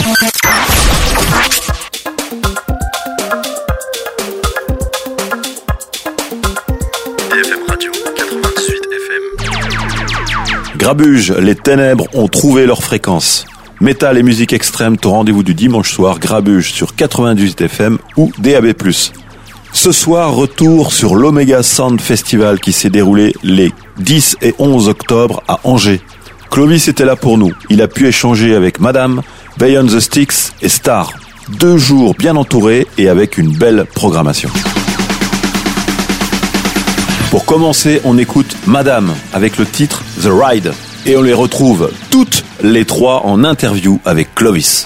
Grabuge, les ténèbres ont trouvé leur fréquence. Métal et musique extrême, ton rendez-vous du dimanche soir, Grabuge sur 98 FM ou DAB+. Ce soir, retour sur l'Omega Sound Festival qui s'est déroulé les 10 et 11 octobre à Angers. Clovis était là pour nous. Il a pu échanger avec Madame, Beyond the Sticks et Star. 2 jours bien entourés et avec une belle programmation. Pour commencer, on écoute Madame avec le titre The Ride. Et on les retrouve toutes les 3 en interview avec Clovis.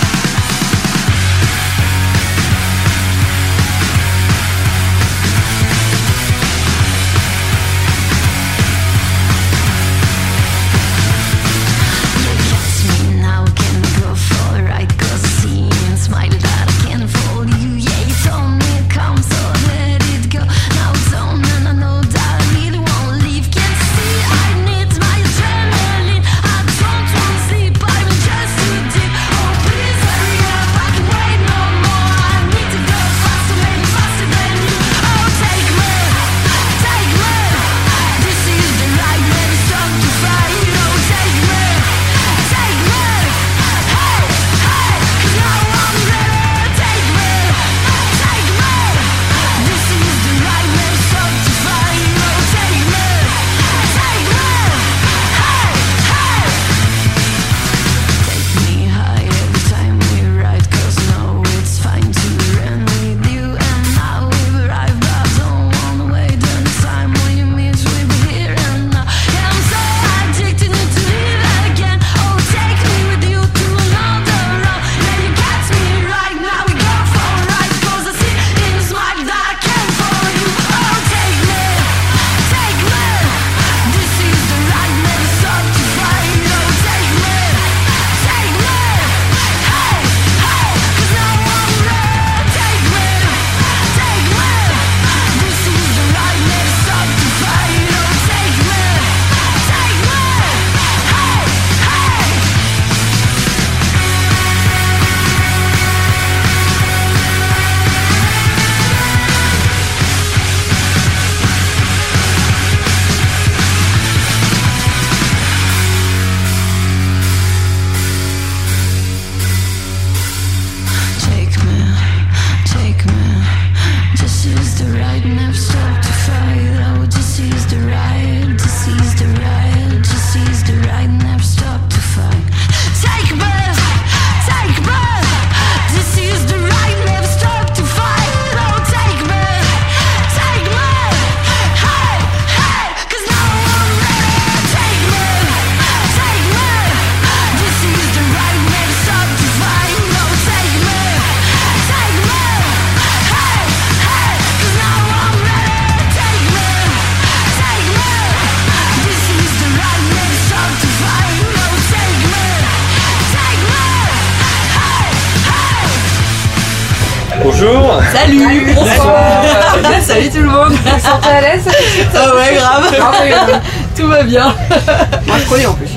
Bonjour. Salut. Bonsoir. Salut tout le monde. Vous vous sentez à l'aise? Ah ouais, grave. Tout va bien. Moi je connais en plus.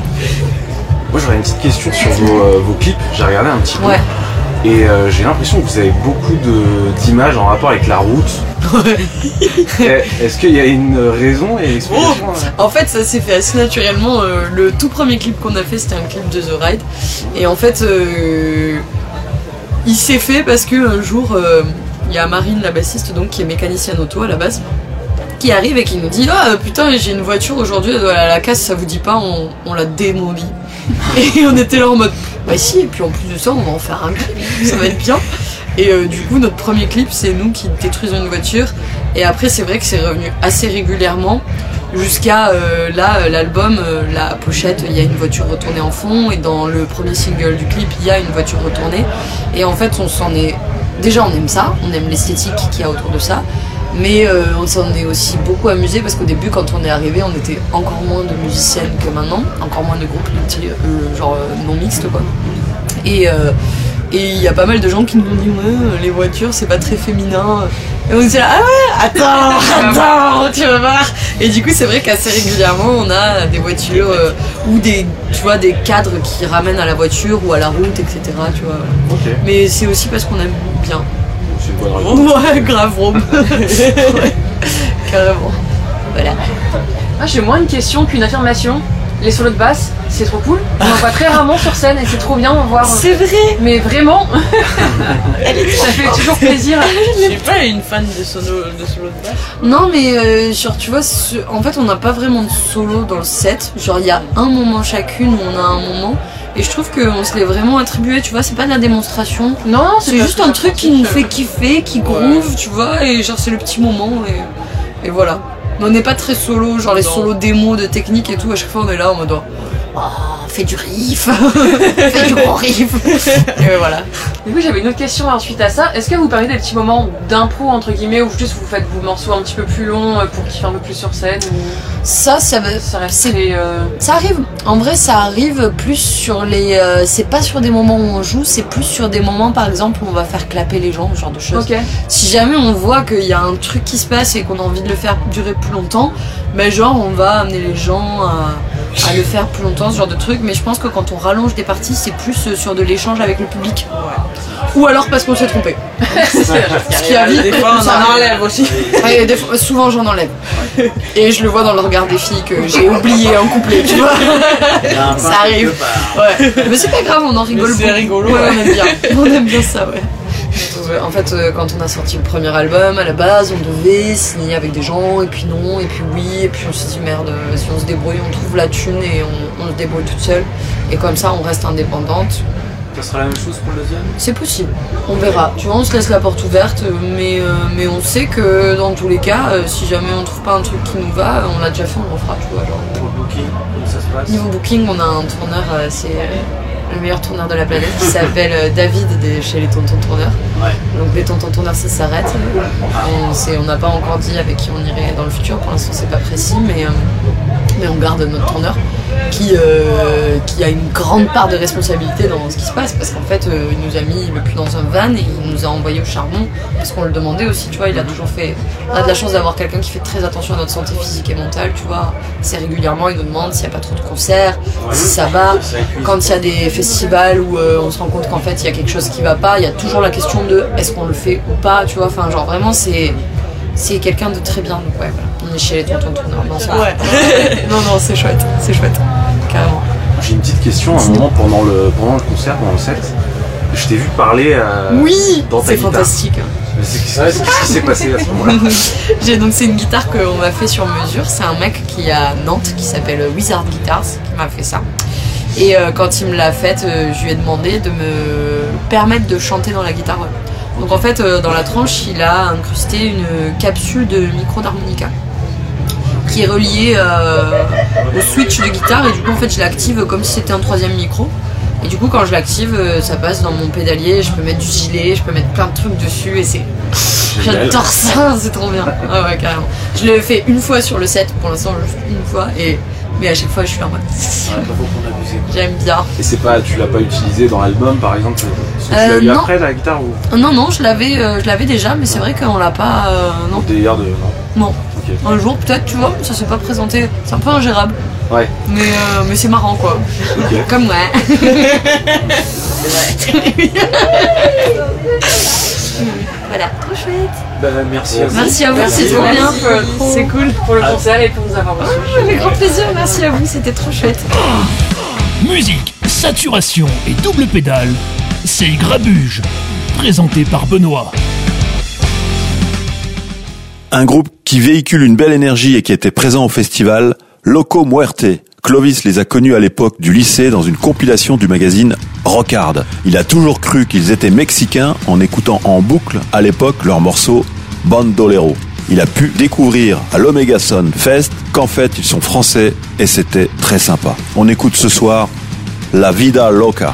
Moi j'aurais une petite question sur vos clips. J'ai regardé un petit peu. Ouais. Et j'ai l'impression que vous avez beaucoup d'images en rapport avec la route. Ouais. Est-ce qu'il y a une raison et une explication? En fait, ça s'est fait assez naturellement. Le tout premier clip qu'on a fait, c'était un clip de The Ride. Et en fait, il s'est fait parce qu'un jour, il y a Marine, la bassiste, donc, qui est mécanicienne auto à la base, qui arrive et qui nous dit « Ah putain, j'ai une voiture aujourd'hui, elle doit aller à la casse, ça vous dit pas, on la démolit. » Et on était là en mode « Bah si, et puis en plus de ça, on va en faire un clip, ça va être bien. » Et du coup, notre premier clip, c'est nous qui détruisons une voiture. Et après, c'est vrai que c'est revenu assez régulièrement. Jusqu'à là, l'album, la pochette, il y a une voiture retournée en fond. Et dans le premier single du clip, il y a une voiture retournée. Et en fait, on s'en est... Déjà, on aime ça, on aime l'esthétique qu'il y a autour de ça. Mais on s'en est aussi beaucoup amusé parce qu'au début, quand on est arrivé, on était encore moins de musiciennes que maintenant. Encore moins de groupes genre non mixtes, quoi. Et il y a pas mal de gens qui nous ont dit « Ouais, les voitures, c'est pas très féminin. » Et on était là, ah ouais, attends, tu vas voir. Et du coup, c'est vrai qu'assez régulièrement, on a des voitures ou des cadres qui ramènent à la voiture ou à la route, etc. Tu vois. Ok. Mais c'est aussi parce qu'on aime bien. C'est une bonne raison. Ouais, grave, Rome. Ouais, carrément. Voilà. Ah, j'ai moins une question qu'une affirmation. Les solos de basse, c'est trop cool. On en voit très rarement sur scène et c'est trop bien d'en voir. C'est vrai. Mais vraiment, ça fait toujours plaisir. Je suis pas une fan de solo de basse. Non, mais genre, tu vois, en fait, on n'a pas vraiment de solo dans le set. Genre, il y a un moment chacune où on a un moment. Et je trouve qu'on se l'est vraiment attribué, tu vois, c'est pas de la démonstration. Non, c'est juste un truc qui nous fait kiffer, qui groove, tu vois, et genre, c'est le petit moment, et voilà. Mais on n'est pas très solo, genre les solos démos de technique et tout, à chaque fois on est là en mode oh, fais du riff, fais du gros riff. Et voilà. Du coup, j'avais une autre question ensuite à ça. Est-ce que vous permettez des petits moments d'impro entre guillemets ou juste vous faites vos morceaux un petit peu plus longs pour kiffer un peu plus sur scène ou... Ça reste très, ça arrive. En vrai, ça arrive plus sur les. C'est pas sur des moments où on joue, c'est plus sur des moments, par exemple, où on va faire clapper les gens, ce genre de choses. Ok. Si jamais on voit qu'il y a un truc qui se passe et qu'on a envie de le faire durer plus longtemps, ben genre on va amener les gens à le faire plus longtemps, ce genre de truc. Mais je pense que quand on rallonge des parties, c'est plus sur de l'échange avec le public. Ou alors parce qu'on s'est trompé. Ce qui arrive, Des fois, on en enlève aussi. Et souvent j'en enlève. Et je le vois dans le regard des filles que j'ai oublié un couplet, tu vois. Ça arrive. Ouais. Mais c'est pas grave, on en rigole beaucoup. C'est rigolo. Ouais, on aime bien. On aime bien ça, ouais. En fait, quand on a sorti le premier album, à la base, on devait signer avec des gens, et puis non, et puis oui, et puis on s'est dit merde, si on se débrouille, on trouve la thune et on se débrouille toute seule. Et comme ça, on reste indépendante. Ça sera la même chose pour le deuxième? C'est possible, on verra. Tu vois, on se laisse la porte ouverte, mais on sait que dans tous les cas, si jamais on trouve pas un truc qui nous va, on l'a déjà fait, on le fera, tu vois. Genre. Pour le booking, comment ça se passe? Niveau booking, on a un tourneur, c'est le meilleur tourneur de la planète, qui s'appelle David chez les Tontons Tourneurs. Ouais. Donc les Tontons Tourneurs, ça s'arrête. On n'a pas encore dit avec qui on irait dans le futur, pour l'instant c'est pas précis, mais on garde notre tourneur qui a une grande part de responsabilité dans ce qui se passe, parce qu'en fait il nous a mis le cul dans un van et il nous a envoyé au charbon parce qu'on le demandait aussi, tu vois. Il a toujours fait, on a de la chance d'avoir quelqu'un qui fait très attention à notre santé physique et mentale, tu vois. Assez régulièrement il nous demande s'il n'y a pas trop de concerts, si ça va. Quand il y a des festivals où on se rend compte qu'en fait il y a quelque chose qui va pas, il y a toujours la question de est-ce qu'on le fait ou pas, tu vois. Enfin genre vraiment c'est quelqu'un de très bien, donc ouais, voilà. On est chez les Tontons Tourneurs. Non, ça va. Ouais. non, c'est chouette, carrément. J'ai une petite question, à un moment pendant le concert, pendant le set, je t'ai vu parler Oui, dans ta c'est guitare. fantastique. Qu'est-ce qui s'est passé à ce moment-là? Donc c'est une guitare qu'on m'a fait sur mesure. C'est un mec qui est à Nantes qui s'appelle Wizard Guitars qui m'a fait ça. Et quand il me l'a faite, je lui ai demandé de me permettre de chanter dans la guitare. Donc en fait, dans la tranche, il a incrusté une capsule de micro d'harmonica qui est reliée au switch de guitare, et du coup en fait je l'active comme si c'était un troisième micro. Et du coup quand je l'active, ça passe dans mon pédalier, je peux mettre du gilet, je peux mettre plein de trucs dessus, et c'est... J'adore ça, c'est trop bien. Ah ouais, carrément. Je l'ai fait une fois sur le set, pour l'instant juste une fois, mais à chaque fois je suis en mode... Ouais, pas beaucoup en abuser. J'aime bien. Et c'est pas, tu l'as pas utilisé dans l'album par exemple? Parce que tu l'as eu non. après la guitare ou? Non, je l'avais déjà, mais c'est vrai qu'on l'a pas... non. Délire de... Non. Non. Ok. Un jour peut-être, tu vois, ça s'est pas présenté. C'est un peu ingérable. Ouais. Mais c'est marrant quoi. Ok. Comme moi. Voilà, trop chouette. Bah, merci à vous. Merci à vous, c'est trop bien. C'est cool. pour le concert et pour nous avoir reçus. Avec grand plaisir, merci à vous, c'était trop chouette. Musique, saturation et double pédale, c'est Grabuge, présenté par Benoît. Un groupe qui véhicule une belle énergie et qui était présent au festival, Loco Muerte. Clovis les a connus à l'époque du lycée dans une compilation du magazine Rock Hard. Il a toujours cru qu'ils étaient mexicains en écoutant en boucle à l'époque leur morceau Bandolero. Il a pu découvrir à l'Omega Sound Fest qu'en fait ils sont français et c'était très sympa. On écoute ce soir La Vida Loca.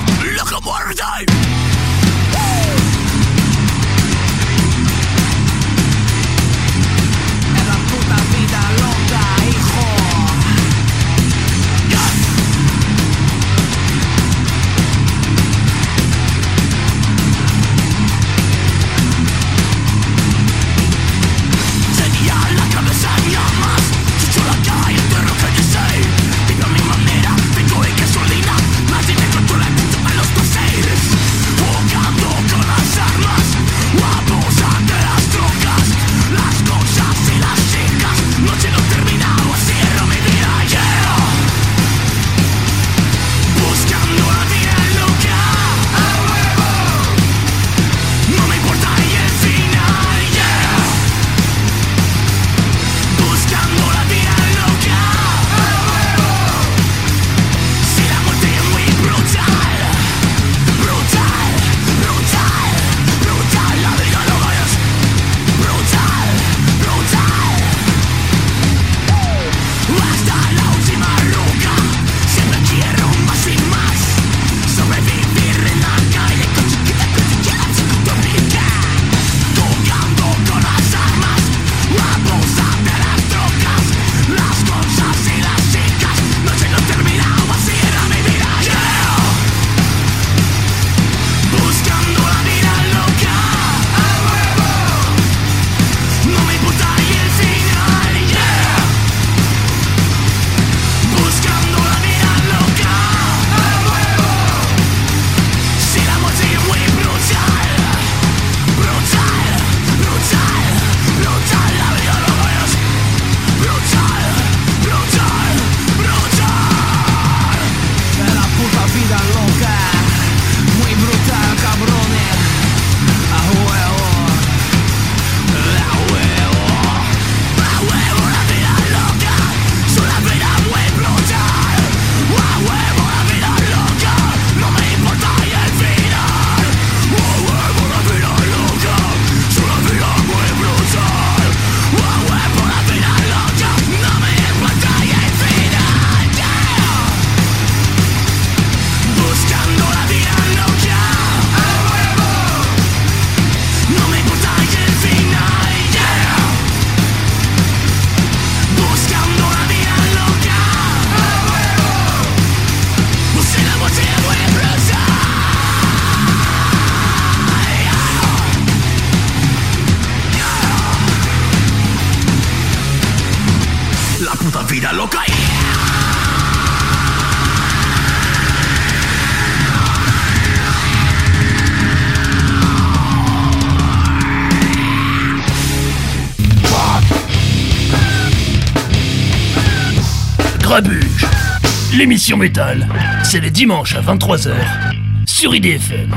Grabuge, l'émission métal, c'est les dimanches à 23h sur IDFM.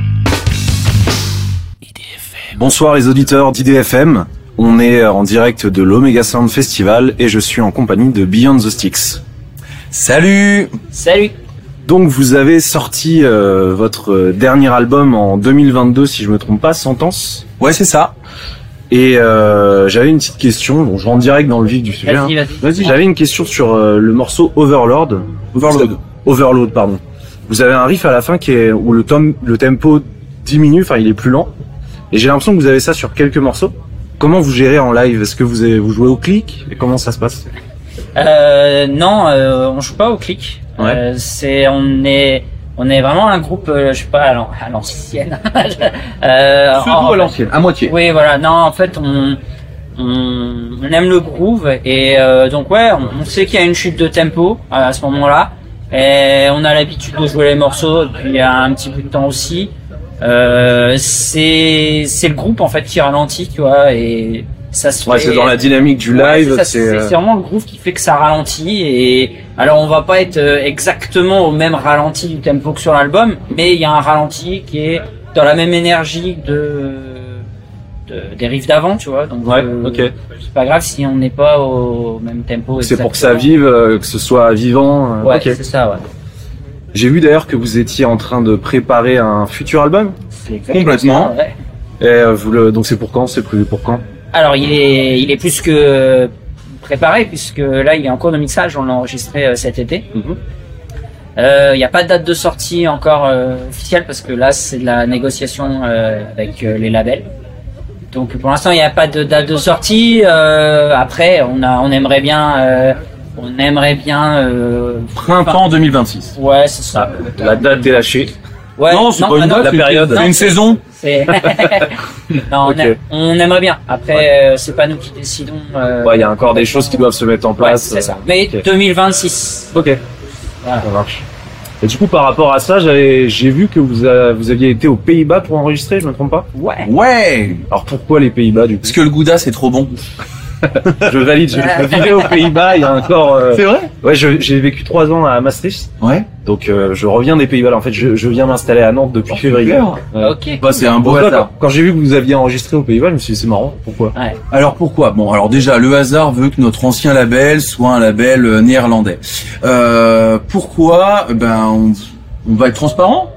Bonsoir les auditeurs d'IDFM, on est en direct de l'Omega Sound Festival et je suis en compagnie de Beyond the Sticks. Salut. Salut. Donc vous avez sorti votre dernier album en 2022 si je me trompe pas, Sentence. Ouais, c'est ça. Et j'avais une petite question, bon je rentre direct dans le vif du sujet. Vas-y. J'avais une question sur le morceau Overload, pardon. Vous avez un riff à la fin qui est où le tempo diminue, enfin il est plus lent. Et j'ai l'impression que vous avez ça sur quelques morceaux. Comment vous gérez en live? Est-ce que vous jouez au clic? Et comment ça se passe? Non, on joue pas au clic. Ouais. On est vraiment un groupe, je sais pas, à l'ancienne. Pseudo à l'ancienne, à moitié. Oui, voilà. Non, en fait, on aime le groove et donc ouais, on sait qu'il y a une chute de tempo à ce moment-là et on a l'habitude de jouer les morceaux depuis un petit bout de temps aussi. C'est le groupe en fait qui ralentit, tu vois, et ça se fait. C'est dans la dynamique du live. Ouais, c'est vraiment le groove qui fait que ça ralentit. Et alors on va pas être exactement au même ralenti du tempo que sur l'album, mais il y a un ralenti qui est dans la même énergie des riffs d'avant, tu vois. Donc ok. C'est pas grave si on n'est pas au même tempo. C'est pour que ça vive, que ce soit vivant. Ouais, okay. C'est ça, ouais. J'ai vu d'ailleurs que vous étiez en train de préparer un futur album. Complètement. Ça, ouais. Et donc c'est pour quand? C'est prévu pour quand? Alors il est plus que préparé puisque là il est en cours de mixage, on l'a enregistré cet été. Il n'y a pas de date de sortie encore officielle parce que là c'est de la négociation avec les labels. Donc pour l'instant il n'y a pas de date de sortie. Après on aimerait bien printemps 2026. Ouais, c'est ça. La date est lâchée. Ouais, non, c'est pas une date, la période. C'est une saison. Non, okay. On aimerait bien. Après, c'est pas nous qui décidons. Ouais, il y a encore des choses qui doivent se mettre en place. Ouais, c'est ça. Mais okay. 2026. Ok. Voilà. Ça marche. Et du coup, par rapport à ça, j'ai vu que vous aviez été aux Pays-Bas pour enregistrer, je me trompe pas? Ouais. Alors pourquoi les Pays-Bas du coup? Parce que le Gouda c'est trop bon. Je valide, je vivais aux Pays-Bas il y a encore... C'est vrai? Ouais, j'ai vécu 3 ans à Maastricht. Ouais. Donc je reviens des Pays-Bas. En fait, je viens m'installer à Nantes depuis février. Ok. Bah, c'est un beau hasard. Quand j'ai vu que vous aviez enregistré aux Pays-Bas, je me suis dit c'est marrant. Pourquoi? Ouais. Alors pourquoi? Bon, alors déjà le hasard veut que notre ancien label soit un label néerlandais. Pourquoi? Ben on va être transparent.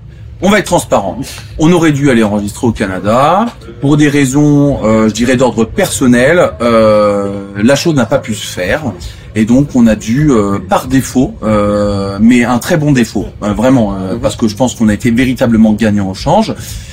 On aurait dû aller enregistrer au Canada. Pour des raisons, je dirais, d'ordre personnel, la chose n'a pas pu se faire. Et donc, on a dû, par défaut, mais un très bon défaut, vraiment, parce que je pense qu'on a été véritablement gagnant au change,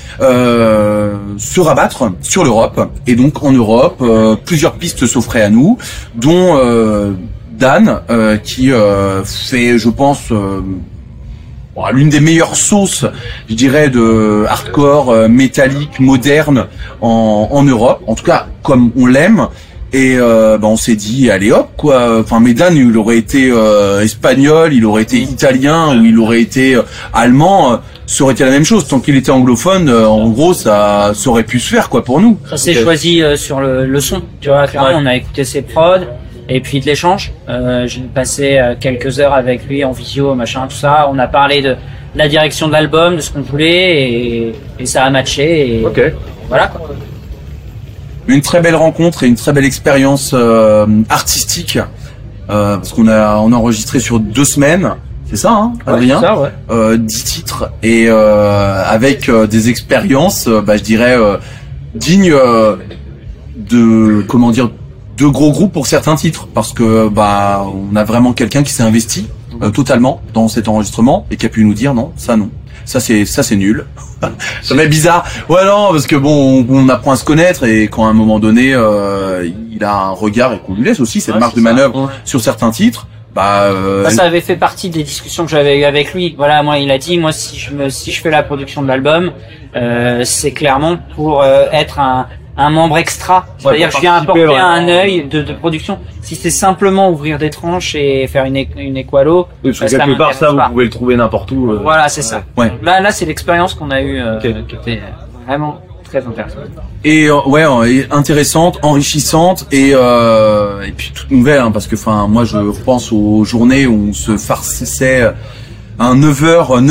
se rabattre sur l'Europe. Et donc, en Europe, plusieurs pistes s'offraient à nous, dont Dan, qui fait, je pense... l'une des meilleures sauces, je dirais, de hardcore métallique moderne en Europe, en tout cas comme on l'aime. Et on s'est dit allez hop quoi. Enfin, Medan il aurait été espagnol, il aurait été italien ou il aurait été allemand, ça aurait été la même chose. Tant qu'il était anglophone, en gros ça aurait pu se faire quoi pour nous. Ça s'est choisi sur le son. Tu vois, clairement, on a écouté ses prods. Et puis de l'échange, j'ai passé quelques heures avec lui en visio, machin, tout ça. On a parlé de la direction de l'album, de ce qu'on voulait, et ça a matché. Et voilà quoi. Une très belle rencontre et une très belle expérience artistique, parce qu'on a enregistré sur 2 semaines. C'est ça, hein, Adrien? C'est ça, ouais. 10 titres et avec des expériences, je dirais dignes de de gros groupes pour certains titres, parce que on a vraiment quelqu'un qui s'est investi totalement dans cet enregistrement et qui a pu nous dire non, ça c'est nul. Ça m'est bizarre. Ouais non, parce que bon, on apprend à se connaître et quand à un moment donné il a un regard et qu'on lui laisse aussi cette marge de manœuvre sur certains titres. Ça avait fait partie des discussions que j'avais eues avec lui. Voilà, moi il a dit si je fais la production de l'album, c'est clairement pour être un membre extra. C'est-à-dire que je viens apporter un œil de production. Si c'est simplement ouvrir des tranches et faire une équalo, oui, parce que quelque part ça, vous pouvez le trouver n'importe où. Voilà, c'est ça. Ouais. Là, c'est l'expérience qu'on a eue qui était vraiment très intéressante. Et intéressante, enrichissante et puis toute nouvelle, hein, parce que moi je repense aux journées où on se farcissait un 9h,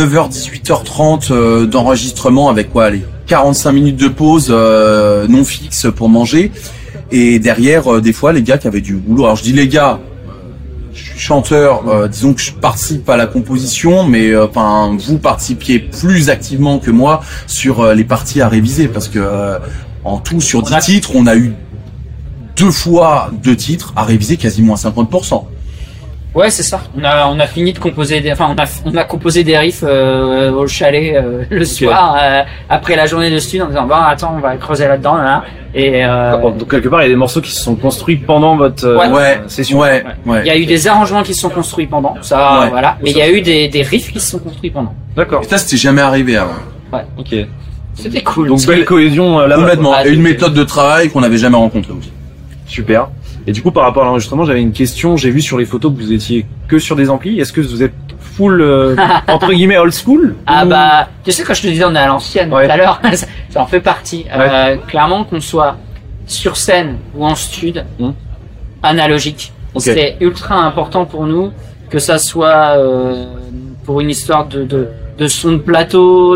18h30 d'enregistrement avec les 45 minutes de pause non fixe pour manger. Et derrière, des fois, les gars qui avaient du boulot. Alors je dis les gars, je suis chanteur, disons que je participe à la composition, mais vous participiez plus activement que moi sur les parties à réviser, parce que en tout, sur 10 titres, on a eu 2 fois 2 titres à réviser quasiment à 50%. Ouais, c'est ça. On a fini de composer on a composé des riffs au chalet le soir après la journée de studio en disant attends, on va creuser là-dedans là. Et donc quelque part il y a des morceaux qui se sont construits pendant votre session. Ouais. Il y a eu des arrangements qui se sont construits pendant ça, voilà. Mais il y a eu des riffs qui se sont construits pendant. D'accord. Et ça c'était jamais arrivé avant. Ouais. Ok. C'était cool. Donc belle cohésion là. Complètement. Et une méthode de travail qu'on n'avait jamais rencontrée aussi. Super. Et du coup, par rapport à l'enregistrement, j'avais une question. J'ai vu sur les photos que vous étiez que sur des amplis. Est-ce que vous êtes full, entre guillemets, old school? Tu sais, quand je te disais on est à l'ancienne tout à l'heure, ça en fait partie. Clairement, qu'on soit sur scène ou en studio, analogique. C'est ultra important pour nous, que ça soit pour une histoire de son de plateau,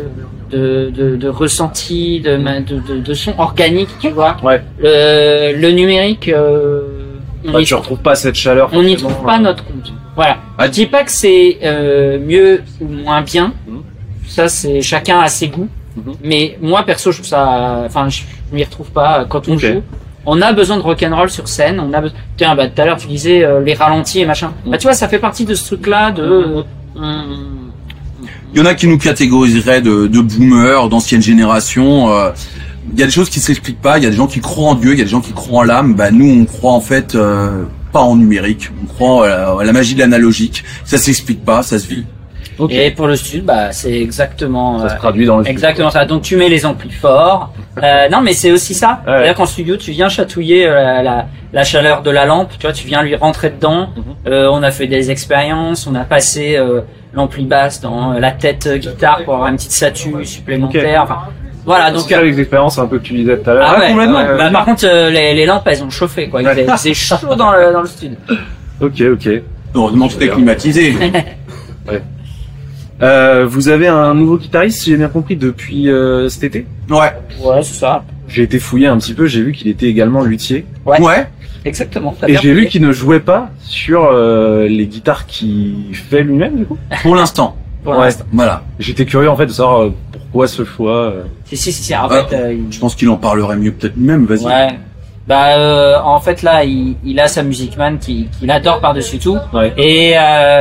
de ressenti, de son organique, tu vois. Ouais. Le numérique, tu retrouves pas cette chaleur. On n'y trouve pas notre compte. Voilà. Je dis pas que c'est mieux ou moins bien. Ça, c'est chacun a ses goûts. Mais moi, perso, je trouve ça. Je m'y retrouve pas quand on joue. On a besoin de rock'n'roll sur scène. On a Tiens, tout à l'heure, tu disais les ralentis et machin. Tu vois, ça fait partie de ce truc-là de. Il y en a qui nous catégoriseraient de boomers, d'ancienne génération. Il y a des choses qui s'expliquent pas. Il y a des gens qui croient en Dieu, il y a des gens qui croient en l'âme. Nous, on croit en fait pas en numérique. On croit à la magie de l'analogique. Ça s'explique pas, ça se vit. Okay. Et pour le studio, c'est exactement. Ça se traduit dans le studio. Exactement ça. Donc tu mets les amplis forts. Non, mais c'est aussi ça. Ouais. C'est-à-dire qu'en studio, tu viens chatouiller la chaleur de la lampe. Tu vois, tu viens lui rentrer dedans. On a fait des expériences. On a passé l'ampli basse dans la tête guitare pour avoir une petite statue supplémentaire. Enfin, voilà. Donc c'est les expériences un peu que tu disais tout à l'heure. Complètement. Par contre, les lampes, elles ont chauffé, quoi. C'est chaud dans le studio. Ok. Heureusement que c'était climatisé. Ouais. Vous avez un nouveau guitariste, si j'ai bien compris, depuis cet été? Ouais, c'est ça. J'ai été fouiller un petit peu, j'ai vu qu'il était également luthier. Ouais. Exactement. Et j'ai vu qu'il ne jouait pas sur les guitares qu'il fait lui-même, du coup. Pour l'instant. Voilà. J'étais curieux en fait de savoir pourquoi ce choix. Si. En fait, je pense qu'il en parlerait mieux peut-être lui-même. Vas-y. Ouais. En fait là, il a sa Music Man qu'il adore par-dessus tout. Ouais. Et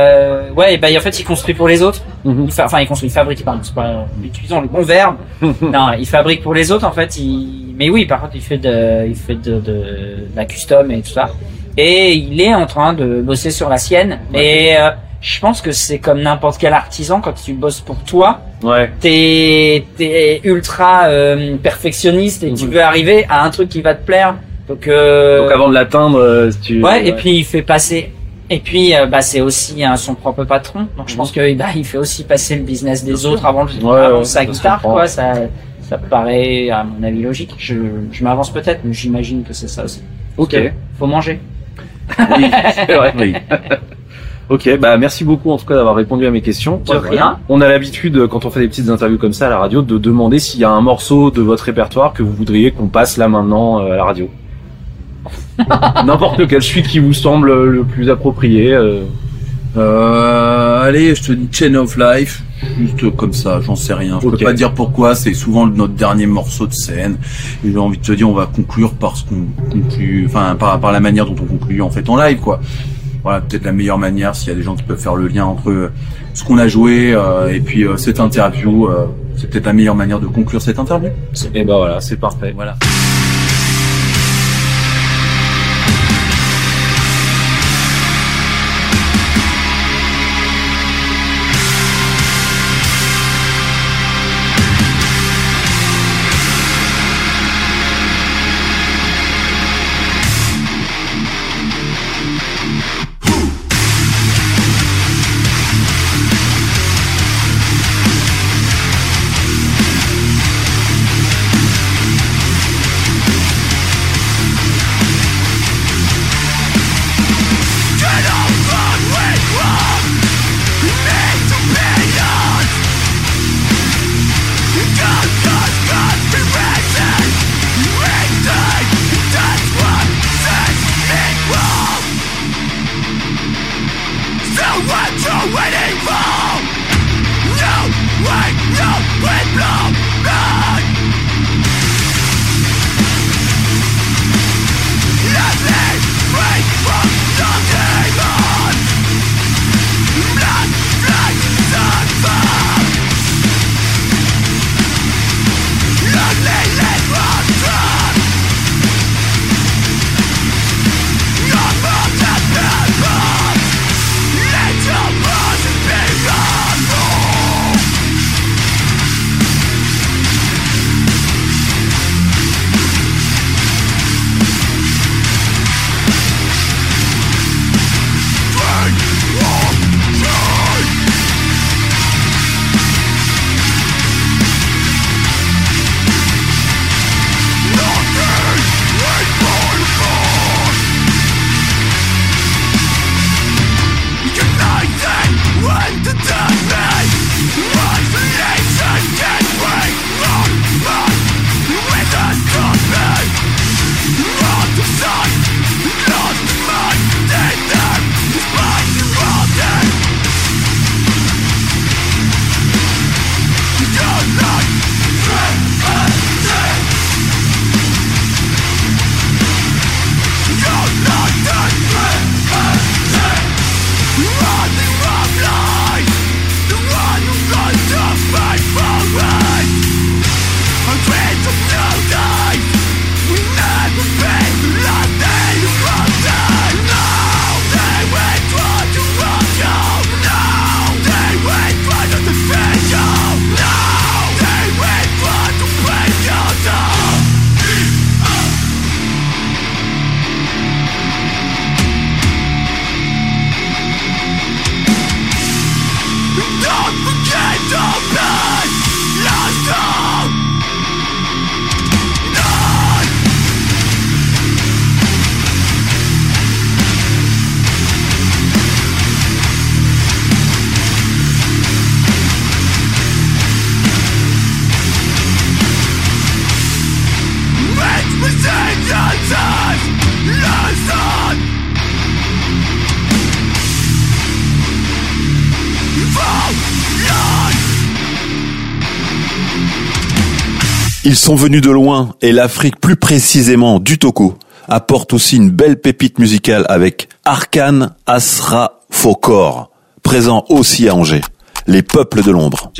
en fait, il construit pour les autres. Il fabrique, pardon, c'est pas utilisons le bon verbe. Non, il fabrique pour les autres en fait. Mais oui, par contre, il fait de la custom et tout ça. Et il est en train de bosser sur la sienne. Ouais. Et je pense que c'est comme n'importe quel artisan, quand tu bosses pour toi, t'es ultra perfectionniste et tu veux arriver à un truc qui va te plaire. Donc avant de l'atteindre, et puis il fait passer. Et puis c'est aussi son propre patron. Donc je pense que il fait aussi passer le business des autres avant sa guitare, quoi. Ça paraît à mon avis logique. Je m'avance peut-être, mais j'imagine que c'est ça aussi. Ok. Faut manger. Oui, c'est vrai. Oui. Ok, merci beaucoup en tout cas d'avoir répondu à mes questions. De rien. On a l'habitude, quand on fait des petites interviews comme ça à la radio, de demander s'il y a un morceau de votre répertoire que vous voudriez qu'on passe là maintenant à la radio. N'importe lequel, celui qui vous semble le plus approprié. Allez, je te dis Chain of Life, juste comme ça, j'en sais rien. Je peux pas dire pourquoi, c'est souvent notre dernier morceau de scène. Et j'ai envie de te dire, on va conclure par ce qu'on conclut, par la manière dont on conclut en fait en live, quoi. Voilà, peut-être la meilleure manière, s'il y a des gens qui peuvent faire le lien entre ce qu'on a joué et puis cette interview, c'est peut-être la meilleure manière de conclure cette interview. Et voilà, c'est parfait. Voilà. Ils sont venus de loin et l'Afrique, plus précisément du Togo, apporte aussi une belle pépite musicale avec Arkan Asra Fokor, présent aussi à Angers. Les peuples de l'ombre.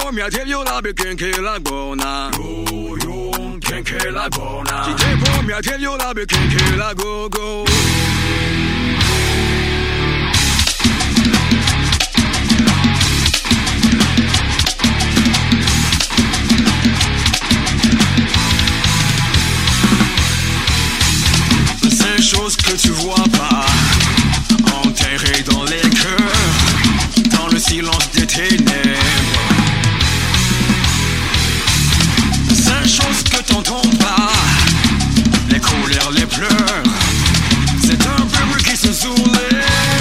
Ces choses que tu vois pas, enterrées dans les cœurs, dans le silence des ténèbres. Ces choses que t'entends pas, les colères, les pleurs, c'est un peuple qui se soulève.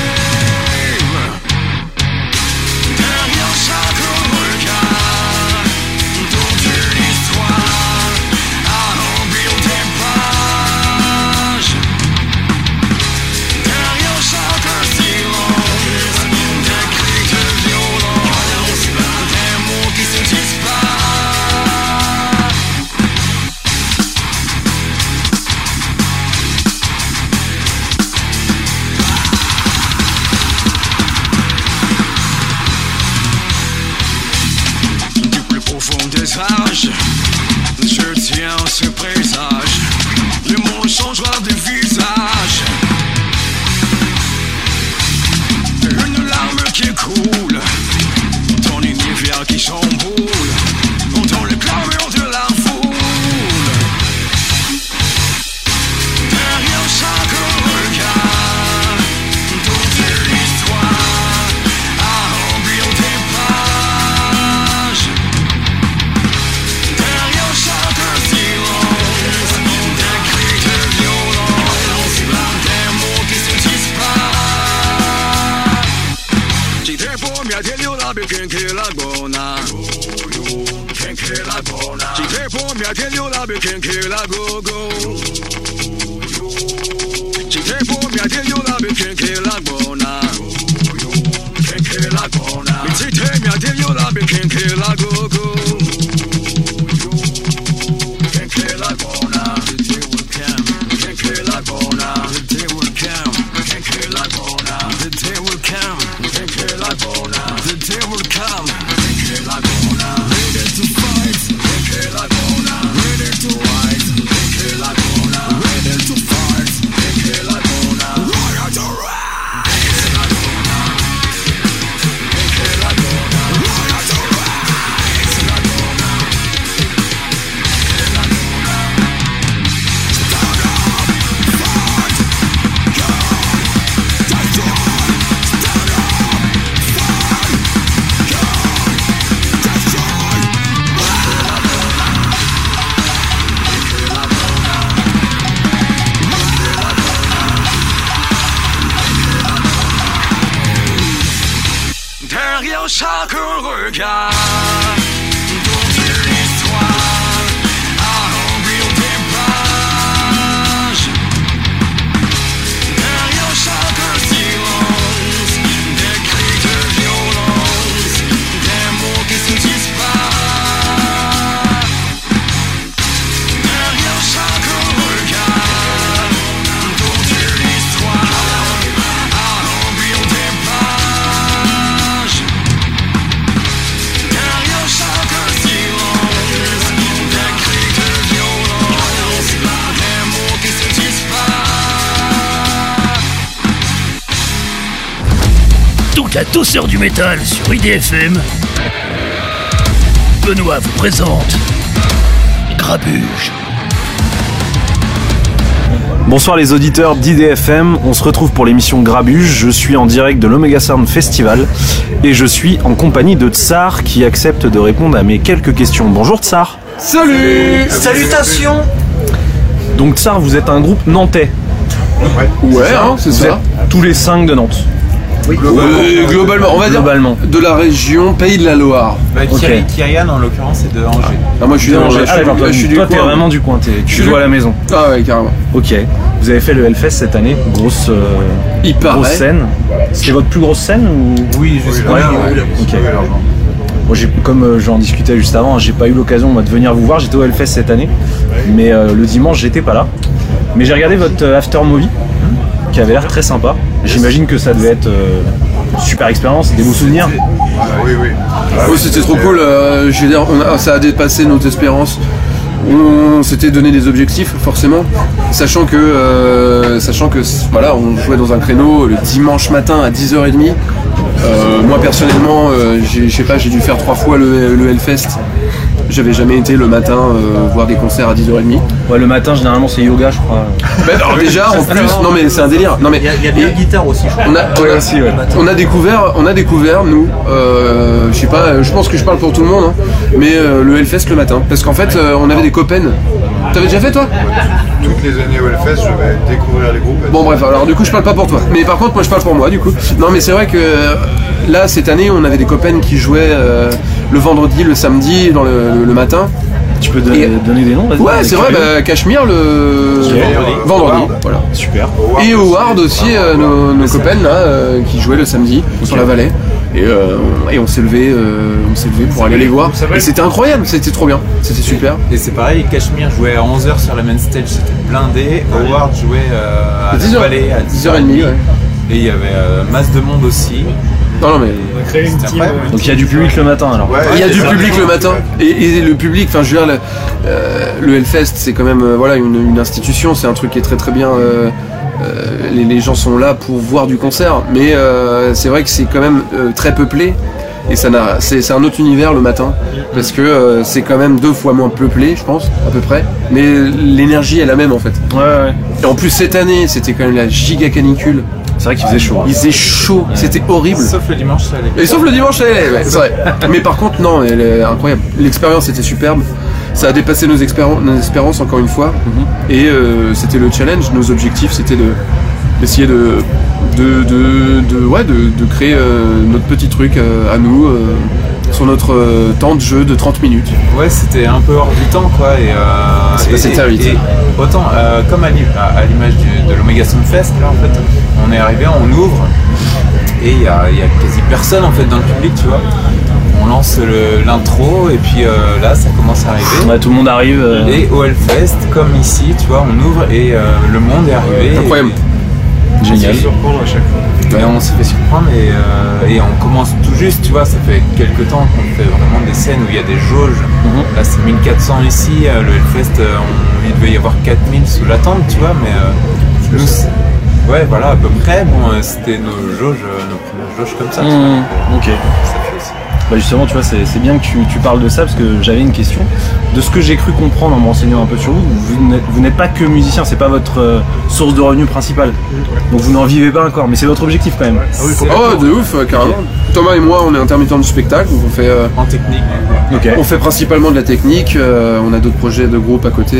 Derrière chaque regard, toute une histoire à remplir des pages. Derrière chaque silence, des cris de violence, des mots qui se disent pas. Du plus profond des âges, je tiens ce présage. Le monde changera de visage. Une larme qui coule, ton univers qui chamboule, entend le clameur de la foule. Derrière chaque regard, toute une histoire à remplir des pages. Derrière chaque silence, des cris de violence, des mots qui se disent pas. Chitepo mi adelio la bekenke la bona. Kenke la bona. Chitepo mi adelio la bekenke la go go. Chitepo mi adelio la bekenke la bona. Kenke la bona. Chitepo mi adelio la bekenke la go go. Kenke la bona. The day will come. Kenke la bona. The day will come. Kenke la bona. The day will come. Kenke la bona. The day will come. Kenke la bona. Ready to fight. Kenke la bona. Ready to fight. Kenke la bona. Ready to fight. Kenke la bona. Ready to ride. Kenke la bona. Kenke la bona. Ready to ride. Kenke la bona. Kenke la bona. Stand up, fight, go, destroy. Stand up, fight, go, destroy. Derrière chaque regard, toute une histoire à remplir des pages. Derrière chaque silence, des cris de violence, des mots qui se disent pas. Derrière chaque regard, toute une histoire à remplir des pages. Derrière chaque silence, des cris de violence, des mots qui se disent pas. Toute la douceur du métal sur IDFM. Benoît vous présente Grabuge. Bonsoir les auditeurs d'IDFM, on se retrouve pour l'émission Grabuge. Je suis en direct de l'Omega Sound Festival et je suis en compagnie de Tsar qui accepte de répondre à mes quelques questions. Bonjour Tsar. Salut. Salutations. Donc Tsar, vous êtes un groupe nantais. Ouais, hein, c'est Vous ça. êtes tous les 5 de Nantes. Globalement, on va dire Globalement. de la région Pays de la Loire. Ok. Kyrian en l'occurrence c'est de Angers. Ah, moi je suis de Angers. Ah, d'accord, je suis du toi t'es coin. vraiment du coin, tu suis joues du- à la maison. Ah ouais, carrément. Ok. Vous avez fait le Hellfest cette année, grosse Il paraît. scène. C'était votre plus grosse scène ou Oui, je sais Ouais, pas. ok. Bon, comme j'en discutais juste avant, j'ai pas eu l'occasion moi, de venir vous voir. J'étais au Hellfest cette année, mais le dimanche j'étais pas là. Mais j'ai regardé votre after movie qui avait l'air très sympa. J'imagine que ça devait être une super expérience, des beaux souvenirs. Oui, oui. Oui, c'était trop cool. Je veux dire, ça a dépassé nos espérances. On s'était donné des objectifs, forcément, sachant que voilà, on jouait dans un créneau le dimanche matin à 10h30. Moi personnellement, j'ai dû faire 3 fois le Hellfest. J'avais jamais été le matin voir des concerts à 10h30. Ouais, le matin généralement c'est yoga, je crois. Alors déjà en plus, non mais c'est un délire. Non mais il y a bien la guitare aussi. On a découvert nous, je sais pas, je pense que je parle pour tout le monde, hein, mais le Hellfest le matin, parce qu'en fait on avait des copains. T'avais déjà fait toi? Toutes les années au Hellfest, je vais découvrir les groupes. Bon bref, alors du coup je parle pas pour toi, mais par contre moi je parle pour moi du coup. Non mais c'est vrai que là cette année on avait des copains qui jouaient le vendredi, le samedi, dans le matin. Tu peux donner des noms? Ouais, c'est vrai, Cachemire le vendredi. Voilà. Super. Et Howard aussi, nos copains là, qui jouaient le samedi sur la vallée. Et on s'est levé pour aller les voir. Et c'était incroyable, c'était trop bien, c'était super. Et c'est pareil, Cachemire jouait à 11h sur la main stage, c'était blindé. Howard jouait à la vallée à 10h30. Ouais. Et il y avait masse de monde aussi. Non mais donc il y a du public le matin alors. Ouais, il y a du public le matin et le public, enfin je veux dire le Hellfest c'est quand même voilà une institution, c'est un truc qui est très très bien. Les gens sont là pour voir du concert, mais c'est vrai que c'est quand même très peuplé et c'est un autre univers le matin parce que c'est quand même 2 fois moins peuplé, je pense à peu près, mais l'énergie est la même en fait. Ouais. Et en plus cette année c'était quand même la giga canicule. C'est vrai qu'il faisait chaud. Il faisait chaud, c'était horrible. Sauf le dimanche, ça allait. Et sauf le dimanche, ça allait, ouais, c'est vrai. Mais par contre, non, elle est incroyable. L'expérience était superbe. Ça a dépassé nos espérances encore une fois. Et c'était le challenge. Nos objectifs, c'était d'essayer de créer notre petit truc à nous sur notre temps de jeu de 30 minutes. Ouais, c'était un peu hors du temps quoi. C'est passé très vite. Autant comme à l'image de l'Omega Soundfest, là en fait, on est arrivé, on ouvre et il y a quasi personne en fait dans le public, tu vois. On lance l'intro et puis là ça commence à arriver. Ouais, tout le monde arrive. Et au Hellfest, comme ici, tu vois, on ouvre et le monde est arrivé. Incroyable. Génial. On s'est fait surprendre à chaque fois. Et on s'est fait surprendre et on commence tout juste, tu vois, ça fait quelques temps qu'on fait vraiment des scènes où il y a des jauges. Là c'est 1400 ici, le Hellfest, il devait y avoir 4000 sous la tente, tu vois, mais nous, ouais voilà à peu près, bon c'était nos premières jauges comme ça. Tu vois. Ok. Ça fait aussi. Bah justement, tu vois, c'est bien que tu parles de ça parce que j'avais une question. De ce que j'ai cru comprendre en me renseignant un peu sur vous n'êtes pas que musicien, c'est pas votre source de revenus principale. Donc vous n'en vivez pas encore, mais c'est votre objectif quand même. Oh, de ouf, carrément. Thomas et moi, on est intermittents du spectacle, donc on fait en technique. Okay. On fait principalement de la technique. On a d'autres projets de groupe à côté.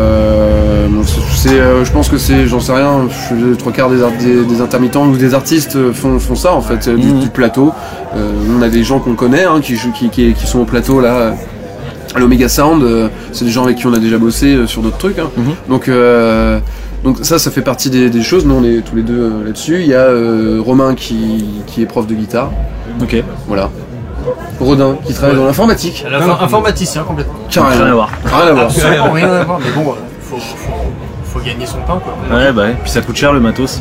Je pense que c'est, j'en sais rien, 3/4 des intermittents ou des artistes font ça en fait, du plateau. On a des gens qu'on connaît qui sont au plateau là. À l'Omega Sound, c'est des gens avec qui on a déjà bossé sur d'autres trucs. Donc ça fait partie des choses. Nous on est tous les deux là-dessus. Il y a Romain qui est prof de guitare. Ok. Voilà. Rodin qui travaille dans l'informatique. Informaticien complètement. Rien à voir. Absolument rien à voir. Mais bon, faut gagner son pain quoi. Ouais puis ça coûte cher le matos.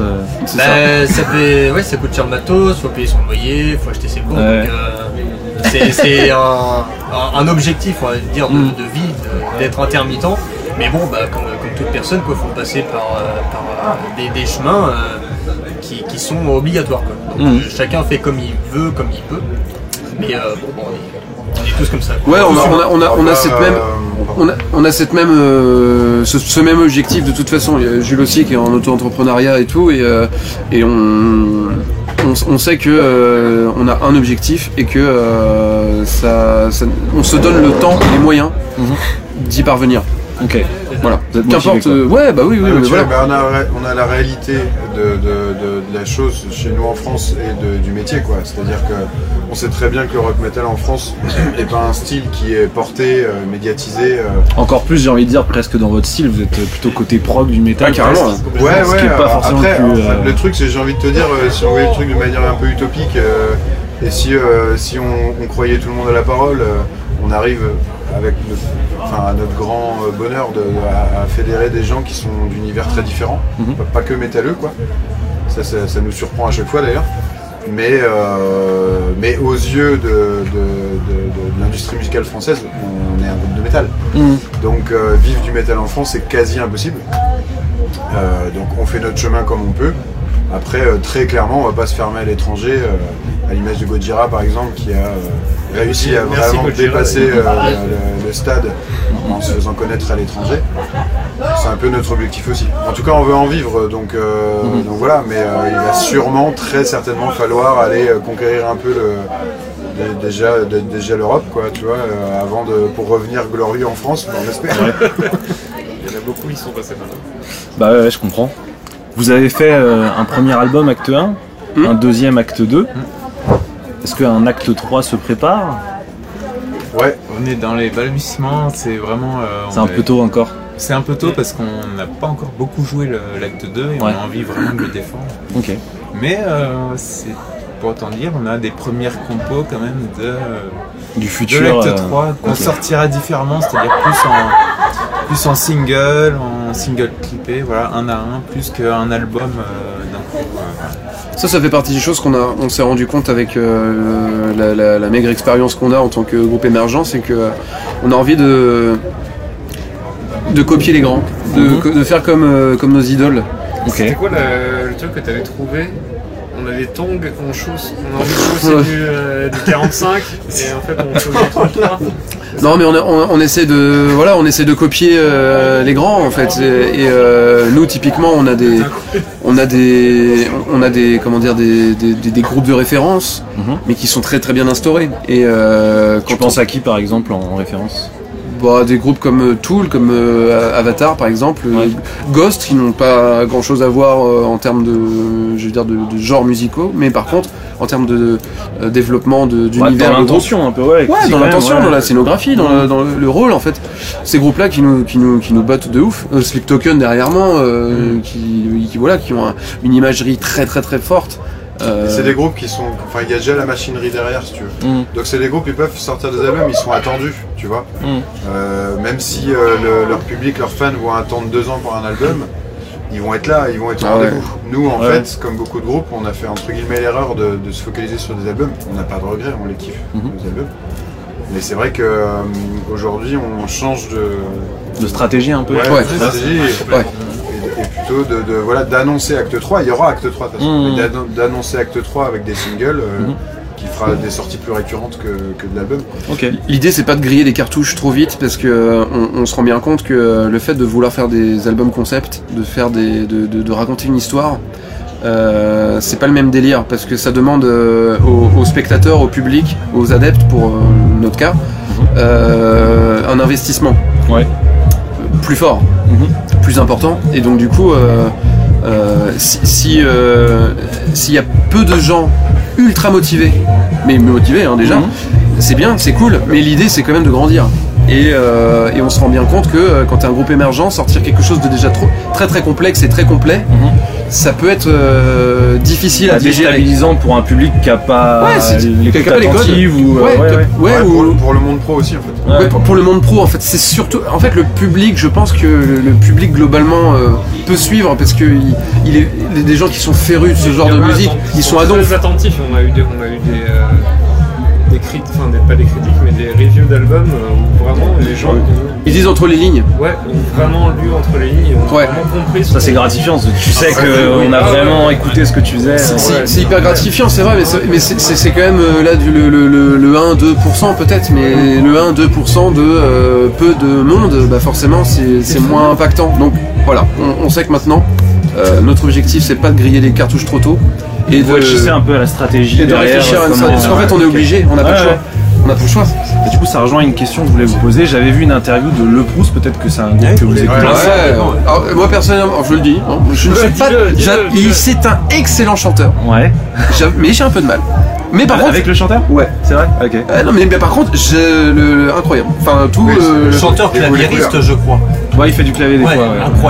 Ça coûte cher le matos, faut payer son loyer, faut acheter ses cours. Ouais. Donc, c'est un objectif, on va dire, de vie, d'être intermittent. Mais bon, comme toute personne, quoi, faut passer par des chemins qui sont obligatoires. Quoi. Donc chacun fait comme il veut, comme il peut. Mais on est tous comme ça. Quoi. Ouais, on a cette même ce même objectif de toute façon. Il y a Jules aussi qui est en auto-entrepreneuriat et tout, et on sait que on a un objectif et que on se donne le temps et les moyens d'y parvenir. Ok. Voilà. Qu'importe. Ouais, bah oui. Voilà. On a la réalité de la chose chez nous en France et du métier, quoi. C'est-à-dire que on sait très bien que le rock metal en France n'est pas un style qui est porté, médiatisé. Encore plus, j'ai envie de dire, presque dans votre style, vous êtes plutôt côté prog du métal. Ah, carrément. Ce qui est pas forcément après, plus, le truc, c'est, j'ai envie de te dire, si on voyait le truc de manière un peu utopique. Et si on croyait tout le monde à la parole, on arrive avec notre grand bonheur à fédérer des gens qui sont d'univers très différents, pas que métalleux quoi. Ça nous surprend à chaque fois d'ailleurs. Mais aux yeux de l'industrie musicale française, on est un groupe de métal. Donc vivre du métal en France, c'est quasi impossible. Donc on fait notre chemin comme on peut. Après, très clairement, on va pas se fermer à l'étranger, à l'image de Gojira par exemple, qui a réussi à vraiment dépasser le stade en se faisant connaître à l'étranger. C'est un peu notre objectif aussi. En tout cas, on veut en vivre, donc voilà, mais il va sûrement, très certainement falloir aller conquérir un peu déjà l'Europe, quoi, tu vois, pour revenir glorieux en France, on espère. Il y en a beaucoup, ils sont passés par là. Bah ouais, je comprends. Vous avez fait un premier album, acte 1, un deuxième, acte 2. Est-ce qu'un acte 3 se prépare? Ouais, on est dans les balbutiements, c'est vraiment... c'est un peu tôt encore. C'est un peu tôt parce qu'on n'a pas encore beaucoup joué l'acte 2 et on a envie vraiment de le défendre. Ok. Mais c'est pour autant dire, on a des premières compos quand même du futur, de l'acte 3 qu'on sortira différemment, c'est-à-dire plus en single clippé, voilà, un à un, plus qu'un album d'un coup. Ça fait partie des choses on s'est rendu compte avec la maigre expérience qu'on a en tant que groupe émergent, c'est que on a envie de copier les grands, de faire comme nos idoles. C'était quoi le truc que tu avais trouvé? On a des tongs, on a envie de chausser du 45 et en fait on chausse du 33. Non mais on essaie de copier les grands en fait et nous typiquement on a des groupes de référence mais qui sont très très bien instaurés et tu penses à qui par exemple en référence? Des groupes comme Tool, comme Avatar par exemple, Ghost qui n'ont pas grand chose à voir en termes de genres musicaux, mais par contre en termes de développement d'univers, dans l'intention un peu, dans l'intention, dans la scénographie, dans le rôle en fait. Ces groupes-là qui nous battent de ouf. Sleep Token derrière moi, qui ont une imagerie très très très forte. C'est des groupes qui sont... Enfin, il y a déjà la machinerie derrière, si tu veux. Donc c'est des groupes, ils peuvent sortir des albums, ils sont attendus, tu vois. Même si leur public, leurs fans vont attendre 2 ans pour un album, ils vont être là, ils vont être au rendez-vous. Nous, en fait, comme beaucoup de groupes, on a fait entre guillemets l'erreur de se focaliser sur des albums. On n'a pas de regrets, on les kiffe, les albums. Mais c'est vrai qu'aujourd'hui, on change de stratégie un peu. Et plutôt d'annoncer acte 3, il y aura acte 3 de toute façon, mais d'annoncer acte 3 avec des singles qui fera des sorties plus récurrentes que de l'album. L'idée c'est pas de griller des cartouches trop vite parce que on se rend bien compte que le fait de vouloir faire des albums concept, de raconter une histoire, c'est pas le même délire parce que ça demande aux spectateurs, au public, aux adeptes pour notre cas, un investissement plus fort, plus important, et donc du coup s'il y a peu de gens ultra motivés, mais motivés déjà, c'est bien, c'est cool, mais l'idée c'est quand même de grandir. Et on se rend bien compte que quand t'es un groupe émergent, sortir quelque chose de déjà très très complexe et très complet, ça peut être difficile à digérer. Déstabilisant pour un public qui a pas l'écoute attentive ou pour le monde pro aussi en fait. Pour le monde pro en fait, c'est surtout en fait le public. Je pense que le public globalement peut suivre parce que il est des gens qui sont férus de ce genre de musique, ils sont ados. Très attentifs. On a eu des critiques, enfin pas des critiques mais des reviews d'albums où vraiment les gens ils disent entre les lignes. Ont vraiment lu entre les lignes, ont vraiment compris. Ça c'est gratifiant, tu sais qu'on a vraiment écouté ce que tu faisais. C'est hyper gratifiant, c'est vrai, mais c'est quand même là le 1-2% peut-être, mais le 1-2% de peu de monde, forcément c'est moins impactant. Donc voilà, on sait que maintenant notre objectif c'est pas de griller les cartouches trop tôt. Et de réfléchir un peu à la stratégie. Et de réfléchir à ça. Parce qu'en fait, on est obligé, on n'a pas le choix. On n'a pas le choix. Et du coup, ça rejoint une question que je voulais vous poser. J'avais vu une interview de Le Proust, peut-être que c'est un groupe que vous écoutez. Alors, moi, personnellement, je le dis, je ne suis pas. C'est un excellent chanteur. Mais j'ai un peu de mal. Mais par contre, avec le chanteur? C'est vrai. Ok. Non, mais par contre, incroyable. Enfin, tout le chanteur claviériste, je crois. Il fait du clavier des fois. Incroyable.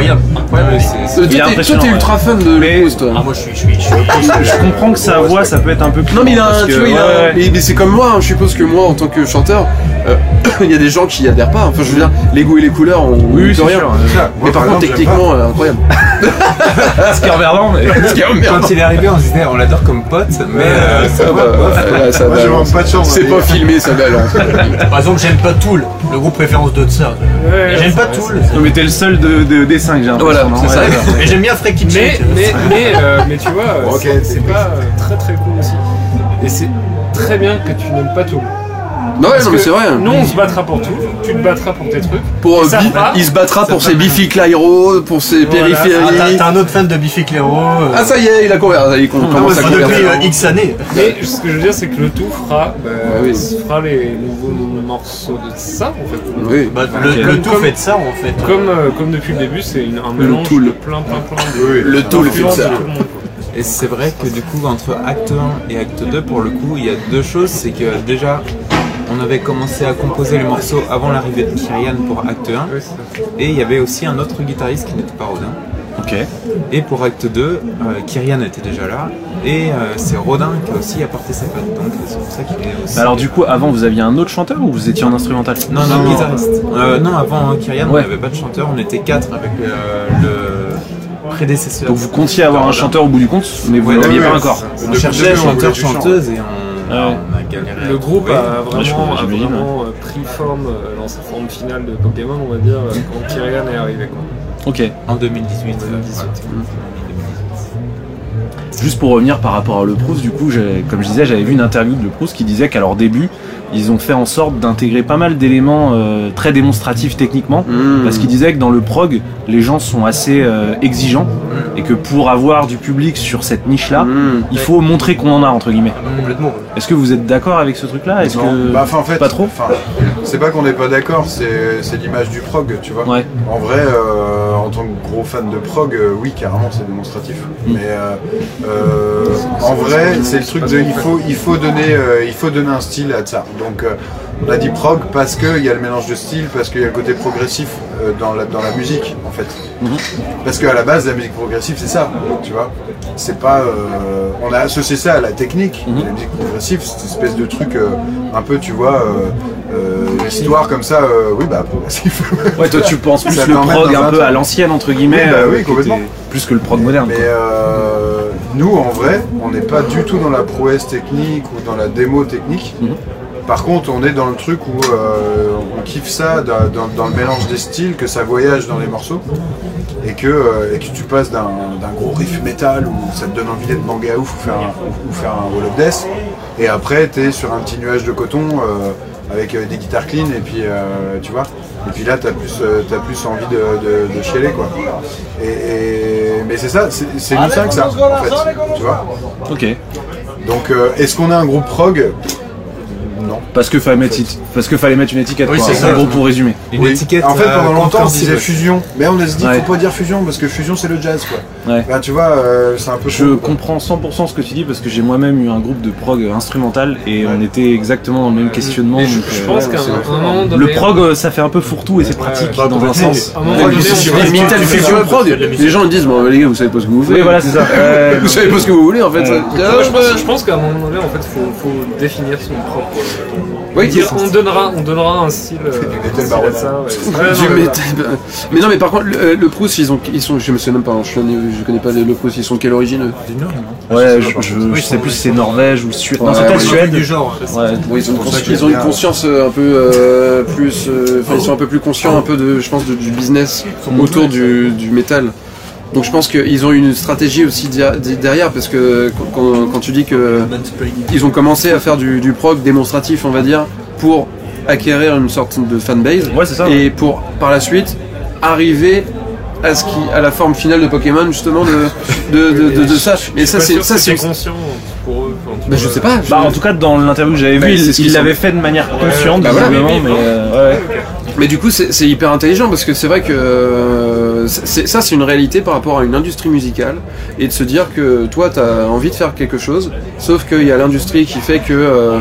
Ouais, c'est- Il est Toi, impressionnant, t'es ouais. ultra fan de Loophouse, toi. Ah, moi, je suis Je comprends que sa voix, ça peut être un peu plus. Non, mais il a parce un, que, tu vois, mais c'est comme moi, hein, je suppose que moi, en tant que chanteur, il y a des gens qui adhèrent pas. Enfin, je veux dire, les goûts et les couleurs, on Oui, peut c'est rien. sûr. Mais par contre, techniquement, incroyable. Scarverland, mais. Quand il est arrivé, on se disait on l'adore comme pote, mais Ça va, ça Moi, va. je manque pas de chance. C'est pas filmé, ça balance. Par exemple, j'aime pas Tool, le groupe préférence de ça. J'aime pas Tool. Non, mais t'es le seul des 5, j'ai l'impression. Voilà, non c'est ça. Ouais, d'accord. Mais j'aime bien Freaky Chick. Mais tu vois, c'est pas très très cool aussi. Et c'est très bien que tu n'aimes pas tout. Non, ouais, Parce non, mais que c'est vrai. Nous, on se battra pour tout. Tu te battras pour tes trucs. Pour, Et ça va. il se battra pour ses Biffy Clyro, pour ses Voilà. périphéries. Ah, t'es un autre fan de Biffy Clyro. Ah, ça y est, il a converti. Il commence à depuis convertir. X années. Mais ce que je veux dire, c'est que le tout fera, oui. fera les nouveaux morceaux de ça, en fait. Oui. Bah, Ok. le tout fait de ça, en fait. Comme depuis le début, c'est un mélange Tool. de plein de... Le Tool fait de ça. Et c'est vrai que du coup, entre acte 1 et acte 2, pour le coup, il y a deux choses. C'est que déjà, on avait commencé à composer les morceaux avant l'arrivée de Kyrian pour acte 1. Et il y avait aussi un autre guitariste qui n'était pas Rodin. Ok. Et pour acte 2, Kyrian était déjà là. Et c'est Rodin qui a aussi apporté sa patte. Donc c'est pour ça qu'il est aussi. Alors, du coup, avant, vous aviez un autre chanteur ou vous étiez en instrumental? Non, guitariste. Non, avant Kyrian, on n'avait pas de chanteur. On était 4 avec le prédécesseur. Donc vous comptiez avoir un chanteur au bout du compte, mais vous Ouais, l'aviez ouais, pas ouais. encore. On cherchait chanteur, chanteuse et on a galéré. Le groupe a Ouais, je vraiment, crois, j'imagine, pris forme dans sa forme finale de Pokémon, on va dire, quand Kyrian est arrivé. Quoi. Ok. En 2018. Juste pour revenir par rapport à Le Proust, du coup, comme je disais, j'avais vu une interview de Le Proust qui disait qu'à leur début, ils ont fait en sorte d'intégrer pas mal d'éléments très démonstratifs techniquement, parce qu'ils disaient que dans le prog, les gens sont assez exigeants, et que pour avoir du public sur cette niche-là, il faut montrer qu'on en a, entre guillemets. Complètement. Est-ce que vous êtes d'accord avec ce truc-là? Est-ce Non. que Bah, en fait, pas trop? C'est pas qu'on n'est pas d'accord, c'est l'image du prog, tu vois. Ouais. En vrai, en tant que gros fan de prog, oui, carrément, c'est démonstratif. Mais en vrai, c'est le truc de il faut donner un style à ça. Donc on a dit prog parce qu'il y a le mélange de styles, parce qu'il y a le côté progressif dans la musique, en fait. Parce qu'à la base, la musique progressive, c'est ça, tu vois. C'est pas, on a associé ça à la technique. La musique progressive, c'est une espèce de truc un peu, tu vois, histoire comme ça, oui, bah progressif. Ouais, toi tu penses plus Ça le l'emmène prog dans un un peu truc. à l'ancienne, entre guillemets, Oui, bah oui, qui complètement. était plus que le prog moderne. Mais quoi. nous, en vrai, on n'est pas du tout dans la prouesse technique ou dans la démo technique. Par contre, on est dans le truc où on kiffe ça, dans le mélange des styles, que ça voyage dans les morceaux, et que tu passes d'un gros riff métal où ça te donne envie d'être bangé à ouf ou faire un Wall of Death, et après t'es sur un petit nuage de coton avec des guitares clean, et puis tu vois, et puis là t'as plus envie de chialer, quoi. Mais c'est ça, c'est nous cinq ça, en fait, tu vois. Ok. Donc est-ce qu'on a un groupe prog? Non. Parce que fallait mettre une étiquette, Oui, quoi. c'est ça. En gros, pour résumer. Une étiquette. En fait, pendant longtemps, on se disait compréhensible. fusion. Mais on a dit, Ouais. faut pas dire fusion parce que fusion, c'est le jazz, quoi. Ouais. Bah, tu vois, c'est un peu. Je con, quoi. comprends 100% ce que tu dis parce que j'ai moi-même eu un groupe de prog instrumental et on était exactement dans le même questionnement. Et je donc, pense qu'à un moment donné... le prog, ça fait un peu fourre-tout et c'est pratique bah, dans un complètement. sens. À un moment donné, on dit Metal fusion prog, les gens ils disent, bon les gars, vous savez pas ce que vous faites. Oui, voilà, c'est ça. Vous savez pas ce que vous voulez, en fait. Je pense qu'à un moment donné, en fait, faut définir son propre. Oui, on donnera un style. Metal à Baron. ça, ouais. Du Ouais, non, métal. Mais non, mais par contre, le Proust, ils sont, je me sais même pas, je connais pas le Proust, ils sont de quelle origine eux? Du Nord, non? Ouais, je sais plus si c'est Norvège ou Suède. Non, Ouais, c'est peut-être ouais, Suède. du genre. Ouais. Oui, ils ont une conscience un peu plus, enfin, ils sont un peu plus conscients un peu de, je pense, du business autour du métal. Donc je pense qu'ils ont une stratégie aussi derrière, parce que quand tu dis que ils ont commencé à faire du prog démonstratif, on va dire, pour acquérir une sorte de fanbase, Ouais, c'est ça. et pour par la suite arriver à la forme finale de Pokémon, justement, de ça. Mais ça c'est conscient pour eux. Enfin, tu bah, vois, je sais pas. Bah, en tout cas, dans l'interview que j'avais Bah, vue, c'est ce qu'ils il sont. l'avait fait de manière consciente, Bah, voilà. visiblement, mais ouais. Mais du coup, c'est hyper intelligent parce que c'est vrai que c'est une réalité par rapport à une industrie musicale, et de se dire que toi, t'as envie de faire quelque chose, sauf qu'il y a l'industrie qui fait que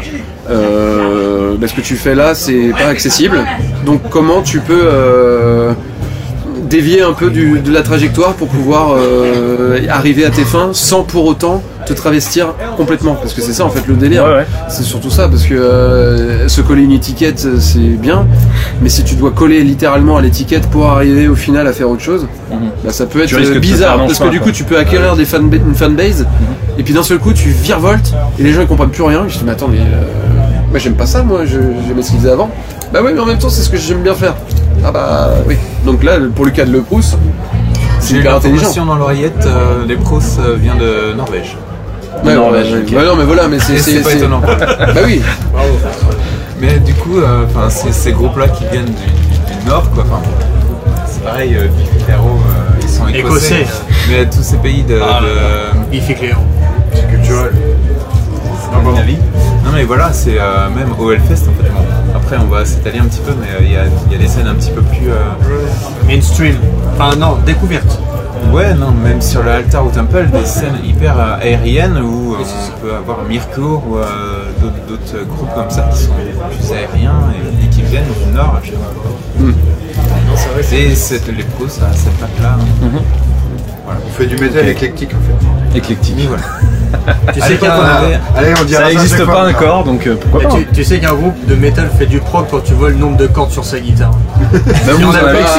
ce que tu fais là, c'est pas accessible. Donc, comment tu peux dévier un peu de la trajectoire pour pouvoir arriver à tes fins sans pour autant te travestir complètement, parce que c'est ça en fait le délire. Ouais. C'est surtout ça, parce que se coller une étiquette c'est bien, mais si tu dois coller littéralement à l'étiquette pour arriver au final à faire autre chose, bah, ça peut être bizarre, parce que du coup tu peux acquérir une fanbase et puis d'un seul coup tu virevoltes et les gens ils comprennent plus rien. Je dis mais attends, mais moi j'aime pas ça, moi j'aimais ce qu'ils faisaient avant. Bah ouais, mais en même temps c'est ce que j'aime bien faire. Ah bah oui. Donc là pour le cas de Le Proust, c'est hyper intelligent. L'information dans l'oreillette, Les Proust vient de Norvège. Ouais, Norvège. Ouais, non mais voilà, mais c'est pas étonnant. Bah oui. Mais du coup, ces groupes-là qui viennent du Nord, quoi. C'est pareil, Biffy Clyro, ils sont écossais. Mais tous ces pays de Biffy Clyro, c'est culturel. Scandinavie. Non mais voilà, c'est même au Hellfest en fait. Bon, après on va s'étaler un petit peu, mais il y a des scènes un petit peu plus mainstream. Enfin non, découverte. Ouais, non, même sur le Altar ou Temple, des scènes hyper aériennes où on peut avoir Mirko ou d'autres groupes comme ça qui sont plus aériens et qui viennent du Nord à chaque fois. Et les pros, ça a cette patte-là. Voilà. On fait du métal éclectique en fait. Éclectique, voilà. Tu sais ça n'existe pas encore, donc pourquoi pas. Tu sais qu'un groupe de métal fait du prog quand tu vois le nombre de cordes sur sa guitare. Nous on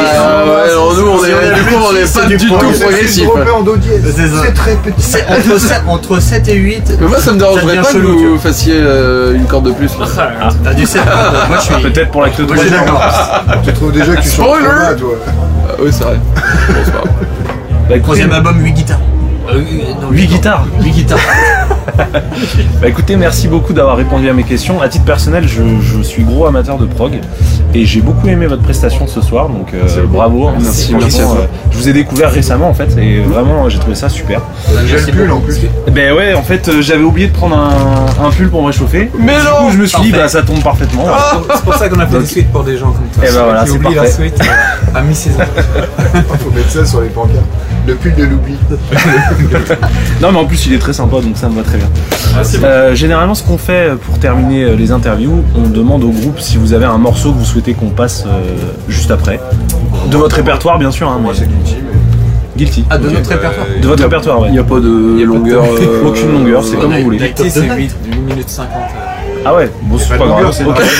est pas du tout progressif. C'est très petit. Entre 7 et 8. Mais moi ça me dérangerait pas que vous fassiez une corde de plus. T'as du 7. Moi je suis. Peut-être pour la queue de Moi j'ai d'accord. Tu trouves déjà que tu chantes pas toi. Oui c'est vrai. Troisième album 8 guitares. 8 guitares. 8 guitares. Bah écoutez, merci beaucoup d'avoir répondu à mes questions. À titre personnel, je suis gros amateur de prog et j'ai beaucoup aimé votre prestation ce soir, donc bravo. Merci. Je vous ai découvert récemment en fait et vraiment j'ai trouvé ça super. J'ai le pull en plus. Ben ouais, en fait j'avais oublié de prendre un pull pour me réchauffer. Mais du coup je me suis dit bah ça tombe parfaitement. C'est pour ça qu'on a fait des suites pour des gens comme toi. Et bah voilà, qui c'est oublient la parfait. suite à mi-saison. Faut mettre ça sur les pancartes. Le pull de l'oubli. Non mais en plus il est très sympa donc ça me va très bien. Généralement ce qu'on fait pour terminer les interviews, on demande au groupe si vous avez un morceau que vous souhaitez qu'on passe juste après. De votre répertoire bien sûr. Moi c'est Guilty mais... Guilty. Ah de notre répertoire. De votre répertoire ouais. Il n'y a pas de longueur. Aucune longueur, c'est comme vous voulez. Guilty c'est 8 minutes 50. Ah ouais, bon c'est pas grave.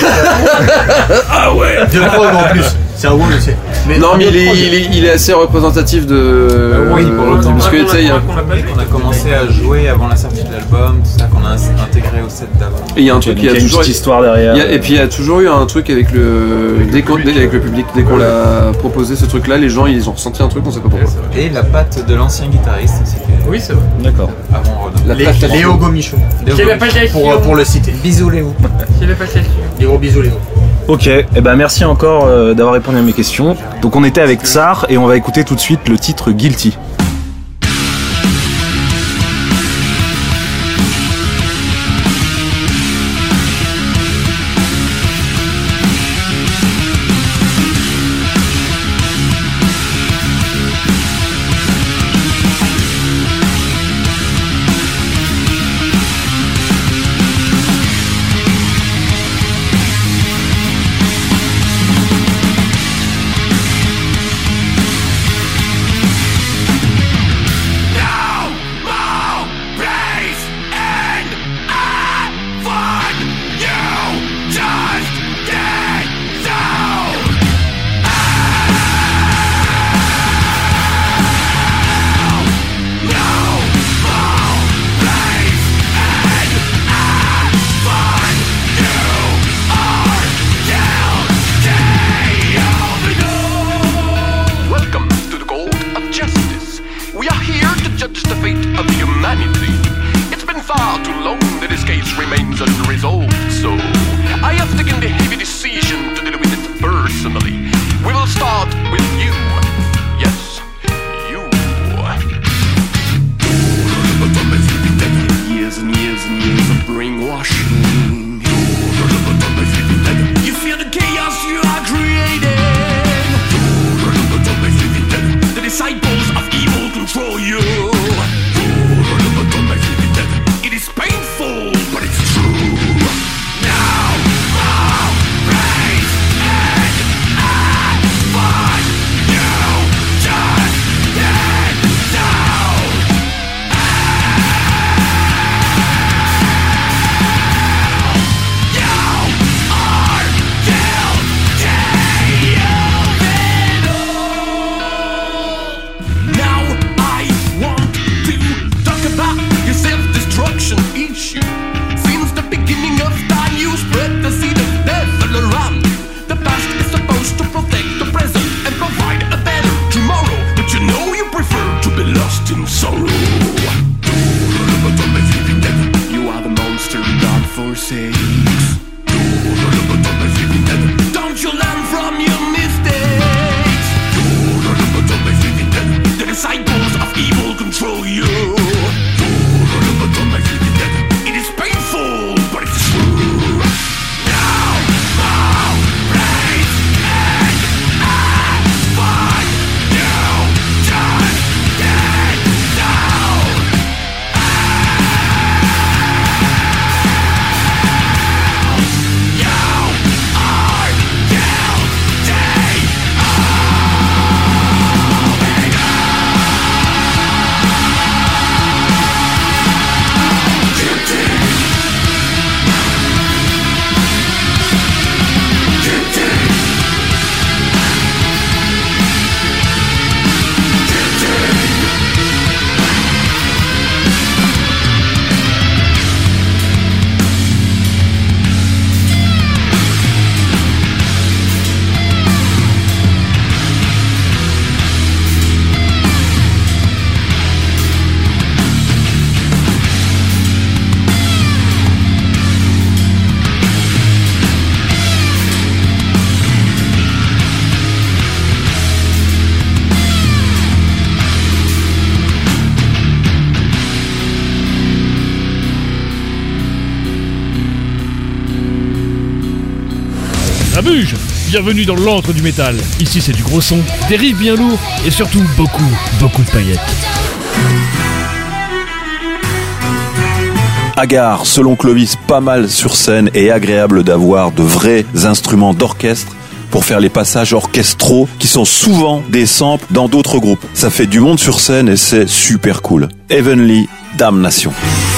Ah ouais. De prog en plus. C'est un wall aussi. Non mais il est assez représentatif de. Oui, pour le temps. Parce que tu sais, qu'on a commencé à jouer avant la sortie de l'album, tout ça qu'on a intégré au set d'avant. Et il y a un truc, il y a une toujours petite histoire derrière. Et puis il y a toujours eu un truc avec le public. Dès qu'on l'a proposé ce truc-là, les gens ils ont ressenti un truc, on sait pas pourquoi. Et la patte de l'ancien guitariste aussi. Oui c'est vrai. D'accord. Avant Renaud. Léo Gomichon. Pour le citer. Bisous Léo. Des gros bisous Léo. Ok, et ben merci encore d'avoir répondu à mes questions. Donc on était avec Tsar et on va écouter tout de suite le titre Guilty. Now, Grabuge, bienvenue dans l'antre du métal. Ici c'est du gros son, des riffs bien lourds et surtout beaucoup de paillettes. Haggard, selon Clovis, pas mal sur scène et agréable d'avoir de vrais instruments d'orchestre pour faire les passages orchestraux qui sont souvent des samples dans d'autres groupes. Ça fait du monde sur scène et c'est super cool. Heavenly Damnation.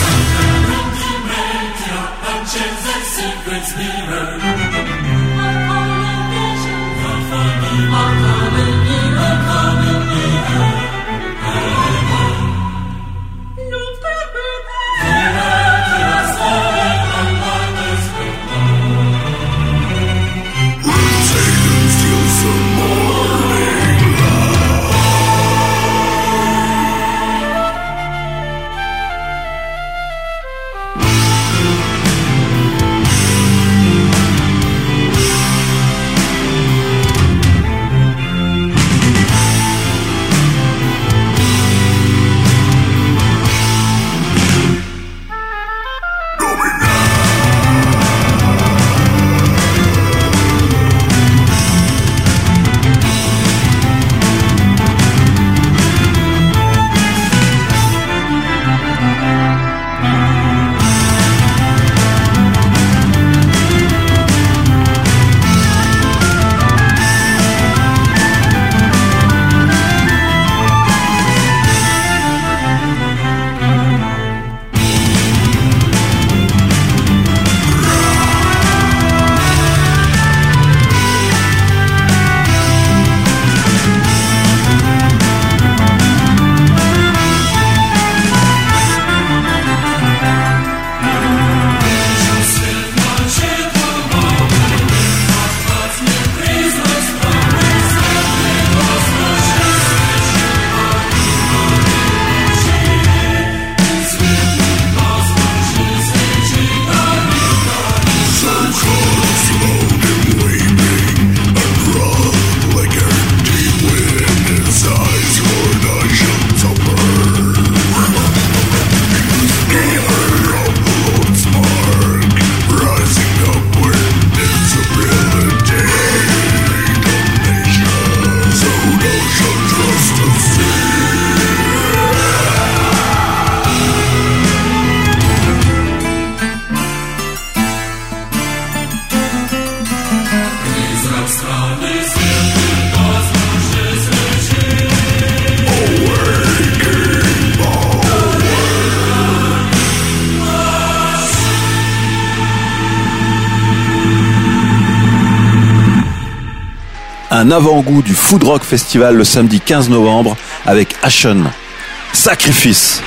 Un avant-goût du Food Rock Festival le samedi 15 novembre avec Ashen. Sacrifice.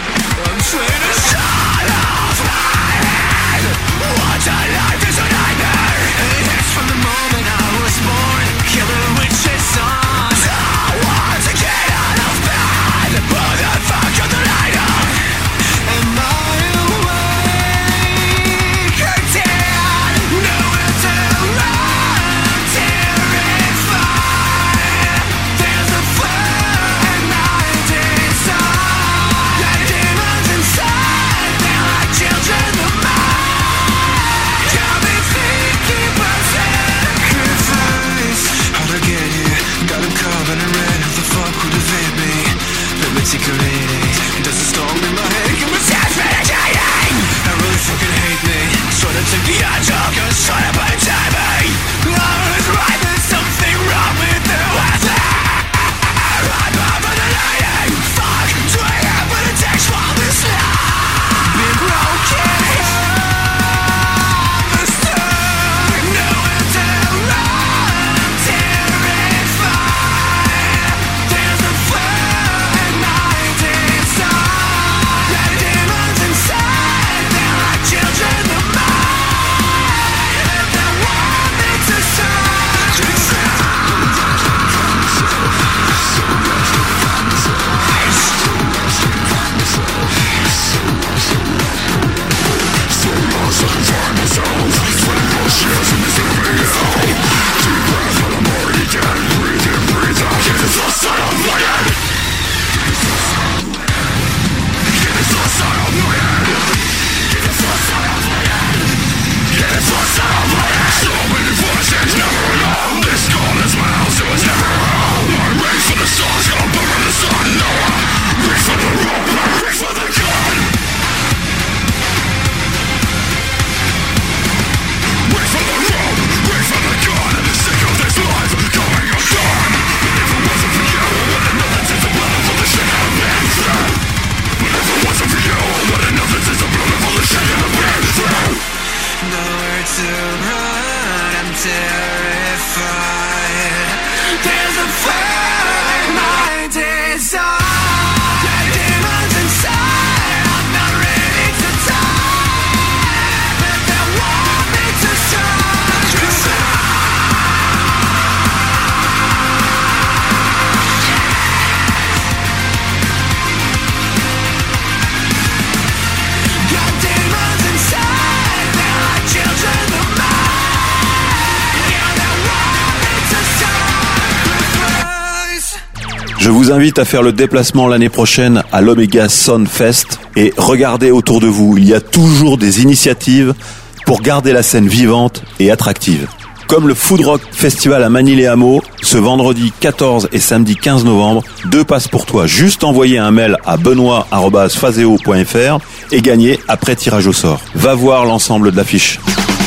Je vous invite à faire le déplacement l'année prochaine à l'Omega Sound Fest et regardez autour de vous, il y a toujours des initiatives pour garder la scène vivante et attractive. Comme le Food Rock Festival à Manille-les-Hameaux, ce vendredi 14 et samedi 15 novembre, 2 passes pour toi. Juste envoyer un mail à benoît@phaseo.fr et gagner après tirage au sort. Va voir l'ensemble de l'affiche.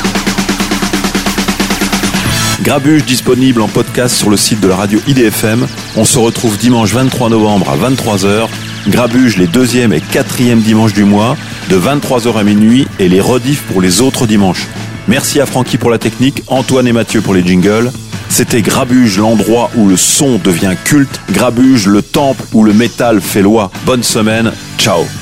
Grabuge disponible en podcast sur le site de la radio IDFM. On se retrouve dimanche 23 novembre à 23h. Grabuge les 2e et 4e dimanches du mois de 23h à minuit et les rediffs pour les autres dimanches. Merci à Francky pour la technique, Antoine et Mathieu pour les jingles. C'était Grabuge, l'endroit où le son devient culte. Grabuge, le temple où le métal fait loi. Bonne semaine, ciao.